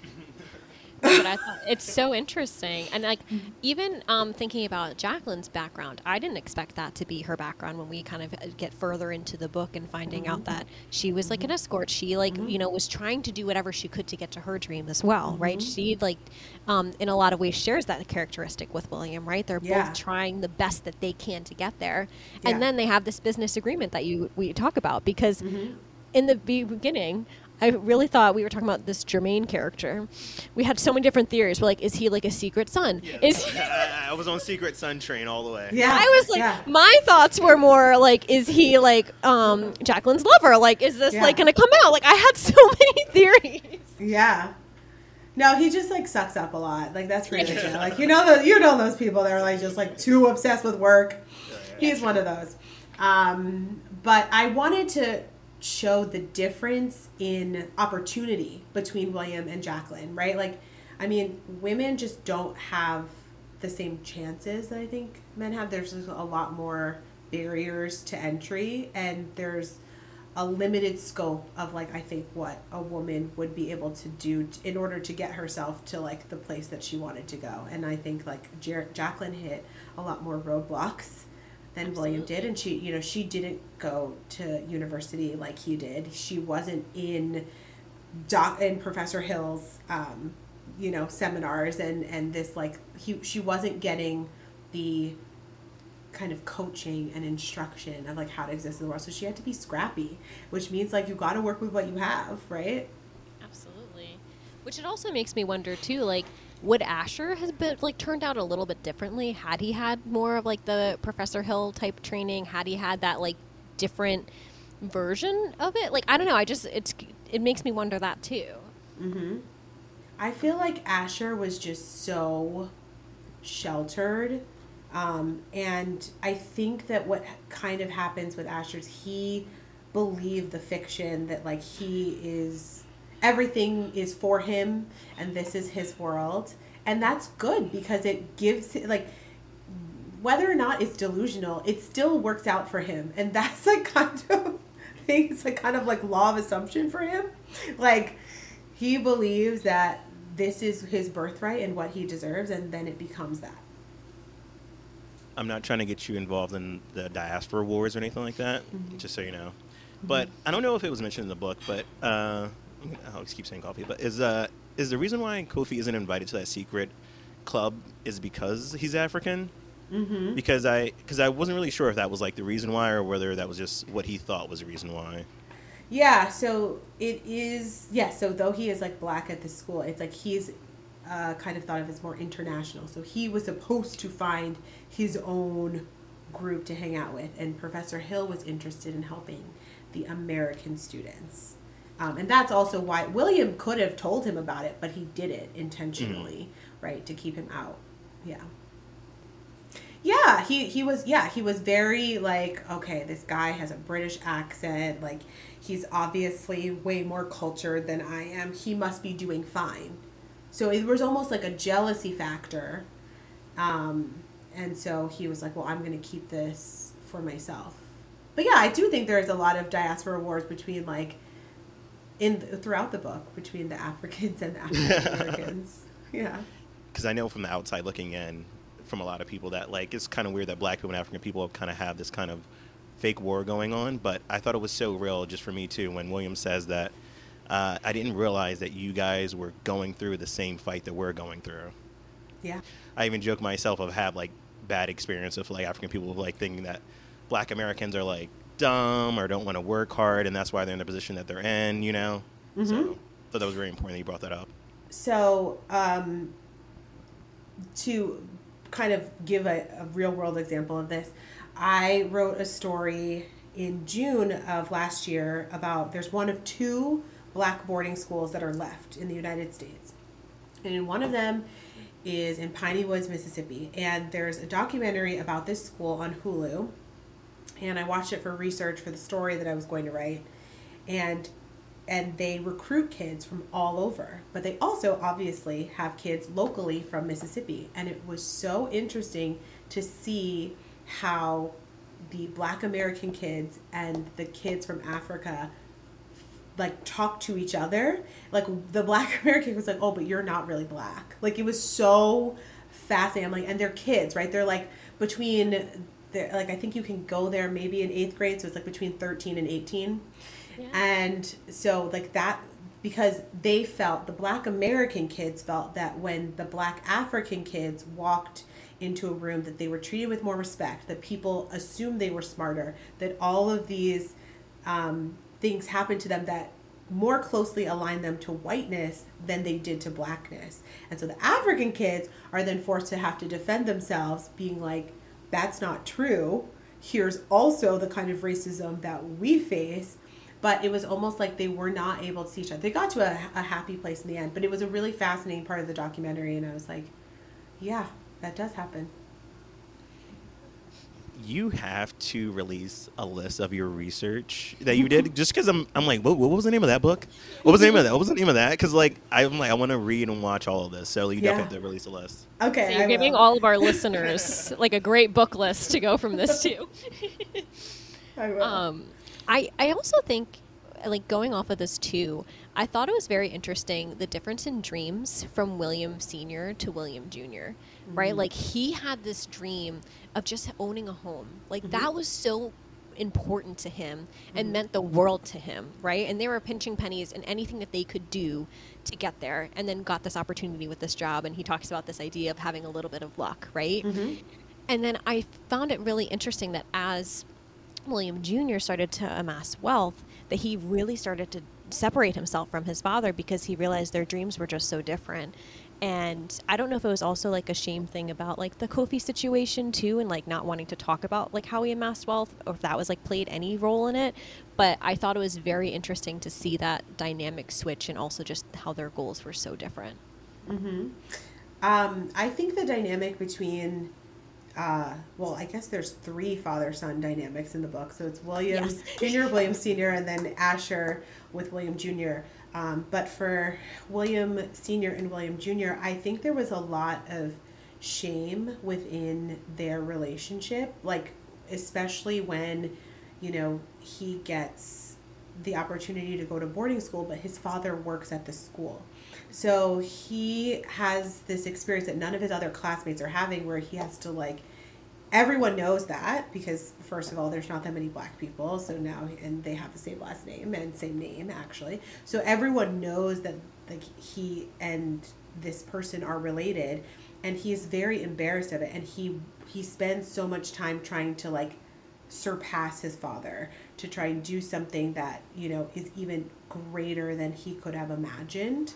But I thought it's so interesting. And like even um, thinking about Jacqueline's background, I didn't expect that to be her background when we kind of get further into the book and finding mm-hmm. out that she was like an escort. She like, mm-hmm. you know, was trying to do whatever she could to get to her dream as well, mm-hmm. right? She like, um, in a lot of ways shares that characteristic with William, right? They're yeah. both trying the best that they can to get there. Yeah. And then they have this business agreement that you we talk about because mm-hmm. in the beginning, I really thought we were talking about this Jermaine character. We had so many different theories. We're like, is he like a secret son? Yeah. Is he- I was on Secret Son train all the way. Yeah, I was like, yeah. my thoughts were more like, is he like um, Jacqueline's lover? Like, is this yeah. like going to come out? Like, I had so many theories. Yeah. No, he just like sucks up a lot. Like that's really legit. Like you know the you know those people that are like just like too obsessed with work. Yeah, yeah. He's one of those. Um, but I wanted to show the difference in opportunity between William and Jacqueline, right? Like, I mean, women just don't have the same chances that I think men have. There's just a lot more barriers to entry, and there's a limited scope of like I think what a woman would be able to do in order to get herself to like the place that she wanted to go. And I think like Jer- Jacqueline hit a lot more roadblocks than Absolutely. William did, and she, you know, she didn't go to university like he did. She wasn't in doc in Professor Hill's, um, you know, seminars and and this like he she wasn't getting the kind of coaching and instruction of like how to exist in the world. So she had to be scrappy, which means like you got to work with what you have, right? Absolutely. Which it also makes me wonder too, like, would Asher have been like turned out a little bit differently had he had more of like the Professor Hill type training? Had he had that like different version of it? Like, I don't know. I just it's it makes me wonder that too. Mm-hmm. I feel like Asher was just so sheltered. Um, and I think that what kind of happens with Asher is he believed the fiction that like he is, everything is for him and this is his world. And that's good because it gives like, whether or not it's delusional, it still works out for him. And that's like kind of, I think it's like kind of like law of assumption for him. Like he believes that this is his birthright and what he deserves. And then it becomes that. I'm not trying to get you involved in the diaspora wars or anything like that, mm-hmm. just so you know. Mm-hmm. But I don't know if it was mentioned in the book, but uh, I'll just keep saying Kofi. But is uh is the reason why Kofi isn't invited to that secret club is because he's African? Mm-hmm. Because I because I wasn't really sure if that was like the reason why or whether that was just what he thought was the reason why. Yeah. So it is. Yeah. So though he is like black at the school, it's like he's. Uh, kind of thought of as more international. So he was supposed to find his own group to hang out with. And Professor Hill was interested in helping the American students. Um, and that's also why William could have told him about it, but he did it intentionally, mm-hmm. right, to keep him out. Yeah. Yeah, he, he was, yeah, he was very like, okay, this guy has a British accent. Like, he's obviously way more cultured than I am. He must be doing fine. So it was almost like a jealousy factor. Um, and so he was like, well, I'm going to keep this for myself. But yeah, I do think there's a lot of diaspora wars between like, in throughout the book, between the Africans and the African Americans. Yeah. Because I know from the outside looking in, from a lot of people that like, it's kind of weird that black people and African people kind of have this kind of fake war going on. But I thought it was so real just for me too, when William says that, Uh, I didn't realize that you guys were going through the same fight that we're going through. Yeah. I even joke myself of have like bad experience with like African people like thinking that Black Americans are like dumb or don't want to work hard, and that's why they're in the position that they're in, you know? Mm-hmm. So, so that was very important that you brought that up. So, um, to kind of give a, a real world example of this, I wrote a story in June of last year about there's one of two Black boarding schools that are left in the United States. And one of them is in Piney Woods, Mississippi. And there's a documentary about this school on Hulu. And I watched it for research for the story that I was going to write. And and they recruit kids from all over. But they also obviously have kids locally from Mississippi. And it was so interesting to see how the Black American kids and the kids from Africa like talk to each other. Like the Black American was like, oh, but you're not really Black. Like it was so fascinating. I'm like, and they're kids, right? They're like between They're, like I think you can go there maybe in eighth grade, so it's like between thirteen and eighteen. Yeah. And so like that, because they felt, the Black American kids felt that when the Black African kids walked into a room that they were treated with more respect, that people assumed they were smarter, that all of these um, things happened to them that more closely align them to whiteness than they did to Blackness. And so the African kids are then forced to have to defend themselves, being like, that's not true. Here's also the kind of racism that we face. But it was almost like they were not able to see each other. They got to a, a happy place in the end. But it was a really fascinating part of the documentary. And I was like, yeah, that does happen. You have to release a list of your research that you did, just because I'm, I'm like, what, what was the name of that book? What was the name of that? What was the name of that? Because like, I'm like, I want to read and watch all of this. So you Yeah. definitely have to release a list. Okay. So you're I giving will. all of our listeners like a great book list to go from this to. I will. Um, I I also think, like going off of this too, I thought it was very interesting the difference in dreams from William Senior to William Junior Right? Mhm. Like he had this dream of just owning a home. Like Mhm. that was so important to him and Mhm. meant the world to him, right? And they were pinching pennies and anything that they could do to get there, and then got this opportunity with this job. And he talks about this idea of having a little bit of luck, right? Mhm. And then I found it really interesting that as William Junior started to amass wealth, that he really started to separate himself from his father because he realized their dreams were just so different. And I don't know if it was also like a shame thing about like the Kofi situation too, and like not wanting to talk about like how he amassed wealth, or if that was like played any role in it. But I thought it was very interesting to see that dynamic switch, and also just how their goals were so different. Mm-hmm. Um, I think the dynamic between, uh, well, I guess there's three father-son dynamics in the book. So it's William Yes. Junior, William Senior, and then Asher with William Junior Um, but for William Senior and William Junior, I think there was a lot of shame within their relationship, like especially when, you know, he gets the opportunity to go to boarding school, but his father works at the school. So he has this experience that none of his other classmates are having, where he has to like, everyone knows that because first of all, there's not that many Black people. So now, and they have the same last name and same name actually. So everyone knows that like he and this person are related, and he's very embarrassed of it. And he, he spends so much time trying to like surpass his father, to try and do something that, you know, is even greater than he could have imagined.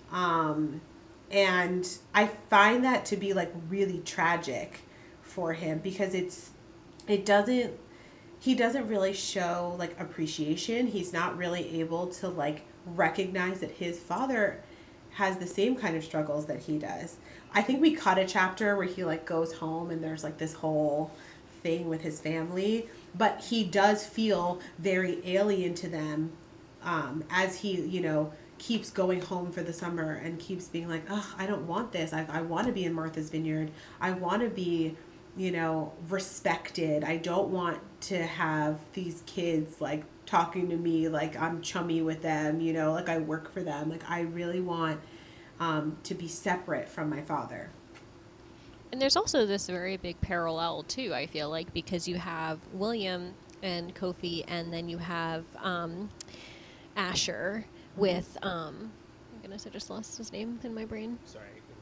Um, and I find that to be like really tragic for him, because it's, it doesn't, he doesn't really show like appreciation. He's not really able to like recognize that his father has the same kind of struggles that he does. I think we cut a chapter where he like goes home and there's like this whole thing with his family, but he does feel very alien to them, um, as he, you know, keeps going home for the summer and keeps being like, oh, I don't want this. I, I want to be in Martha's Vineyard. I want to be, you know, respected. I don't want to have these kids like talking to me like I'm chummy with them, you know, like I work for them. Like I really want um, to be separate from my father. And there's also this very big parallel too, I feel like, because you have William and Kofi, and then you have um, Asher with, um, oh goodness, I just lost his name in my brain. Sorry.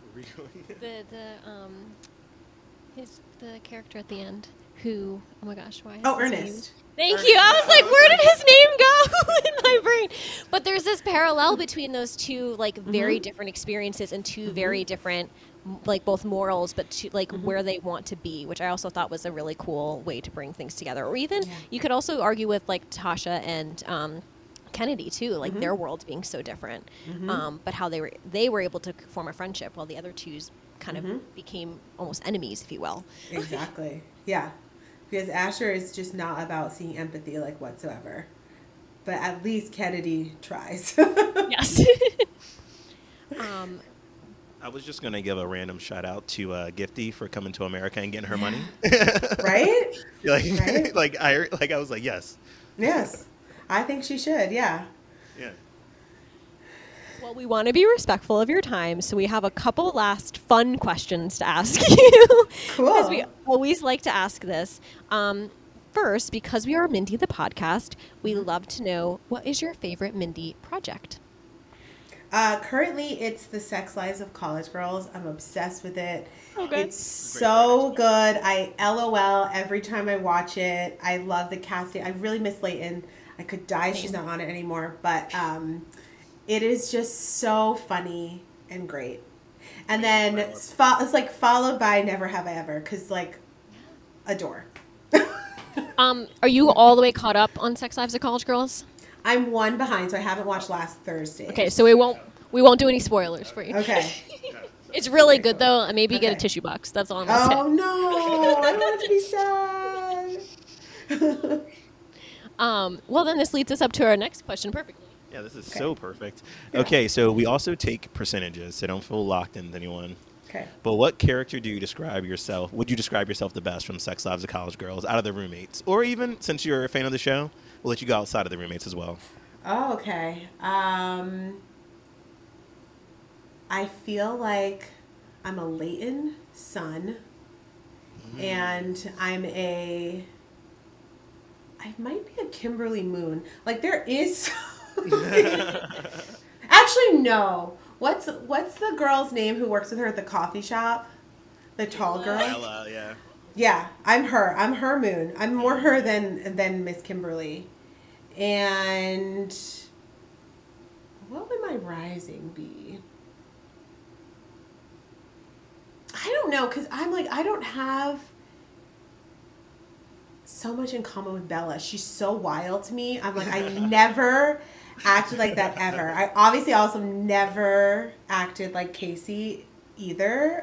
were we going? The the um, his the character at the end who oh my gosh why? is Oh, his name- Ernest. Thank Ernest. you. I was like, where did his name go in my brain? But there's this parallel between those two, like very Mhm. different experiences and 2 Mhm. very different, m- like both morals, but two, like Mhm. where they want to be, which I also thought was a really cool way to bring things together. Or even Yeah. you could also argue with like Tasha and um, Kennedy too, like Mhm. their worlds being so different, Mhm. um, but how they were they were able to form a friendship while the other two's kind Mhm. of became almost enemies, if you will. Exactly. Yeah. Because Asher is just not about seeing empathy like whatsoever. But at least Kennedy tries. Yes. um, I was just gonna give a random shout out to uh, Gifty for coming to America and getting her money. Right? like, Right? like I, like I was like, yes, Yes. I think she should, yeah. yeah. Well, we want to be respectful of your time, so we have a couple last fun questions to ask you. Cool. Because we always like to ask this. Um, first, because we are Mindy the podcast, we love to know, what is your favorite Mindy project? Uh, currently, it's The Sex Lives of College Girls. I'm obsessed with it. Okay. It's so good. I LOL every time I watch it. I love the casting. I really miss Leighton. I could die. She's not on it anymore. But um, it is just so funny and great. And then it's, fo- it's like followed by Never Have I Ever, because like adore. Um, are you all the way caught up on Sex Lives of College Girls? I'm one behind, so I haven't watched last Thursday. Okay, so we won't we won't do any spoilers for you. Okay. It's really good though, and maybe get a Okay. tissue box. That's all I'm gonna Oh no! I don't want to be sad. say. Um, well, then this leads us up to our next question perfectly. Yeah, this is Okay. so perfect. Okay, so we also take percentages, so don't feel locked into anyone. Okay. But what character do you describe yourself? Would you describe yourself the best from Sex Lives of College Girls out of the roommates, or even since you're a fan of the show, we'll let you go outside of the roommates as well. Oh, okay. Um, I feel like I'm a Leighton son, and I'm a. I might be a Kimberly Moon. Like there is. Actually, no. What's what's the girl's name who works with her at the coffee shop? The tall girl. Ella, yeah. Yeah, I'm her. I'm her Moon. I'm more her than than Miss Kimberly. And what would my rising be? I don't know, because I'm like, I don't have so much in common with Bella. She's so wild to me. I'm like, I never acted like that ever. I obviously also never acted like Casey either.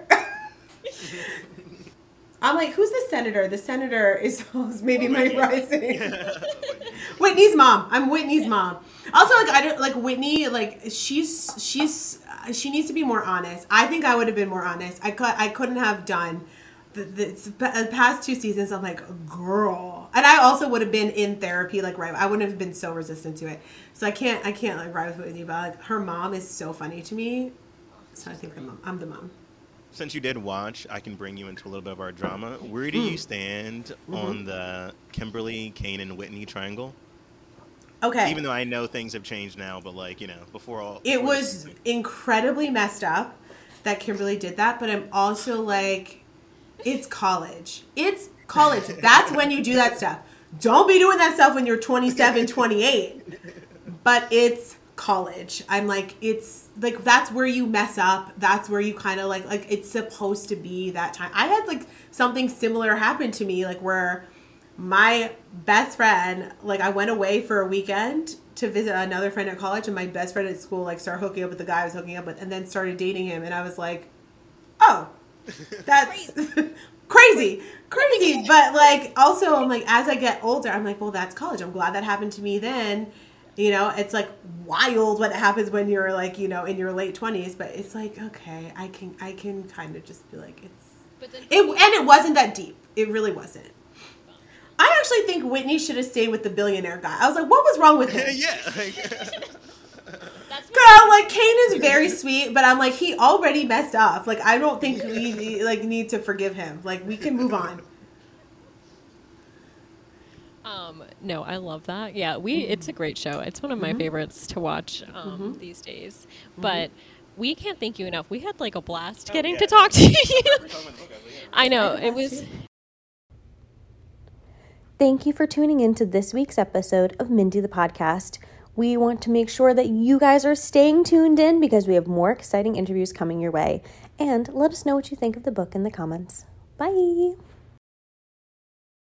I'm like, who's the senator? The senator is maybe my rising. Whitney's mom. I'm Whitney's mom. Also, like I don't like Whitney. Like she's she's she needs to be more honest. I think I would have been more honest. I could I couldn't have done the, the, the past two seasons. I'm like, girl, and I also would have been in therapy. Like right, I wouldn't have been so resistant to it. So I can't I can't like ride with Whitney. But like her mom is so funny to me. So I think the mom. I'm the mom. Since you did watch, I can bring you into a little bit of our drama. Where do you stand on the Kimberly, Kanan, Whitney triangle? Okay. Even though I know things have changed now, but like, you know, before all... It before was this- incredibly messed up that Kimberly did that, but I'm also like, it's college. It's college. That's when you do that stuff. Don't be doing that stuff when you're twenty-seven, twenty-eight. But it's college. I'm like, it's like, that's where you mess up. That's where you kind of like, like it's supposed to be that time. I had like something similar happen to me, like where my best friend, like I went away for a weekend to visit another friend at college, and my best friend at school like started hooking up with the guy I was hooking up with, and then started dating him, and I was like, oh, that's crazy, crazy. But like also I'm like, as I get older, I'm like, well, that's college. I'm glad that happened to me then. You know, it's like wild what happens when you're like, you know, in your late twenties, but it's like, okay, I can I can kind of just be like, it's But then it, and it wasn't that deep. It really wasn't. I actually think Whitney should have stayed with the billionaire guy. I was like, what was wrong with him? yeah. Like, that's Girl, like Kane is very sweet, but I'm like, he already messed up. Like, I don't think we like need to forgive him. Like, we can move on. Um, no, I love that. Yeah, we it's a great show. It's one of my favorites to watch um, these days. But we can't thank you enough. We had like a blast getting yeah. to talk to you. I know. It was. Thank you for tuning in to this week's episode of Mindy the Podcast. We want to make sure that you guys are staying tuned in because we have more exciting interviews coming your way. And let us know what you think of the book in the comments. Bye!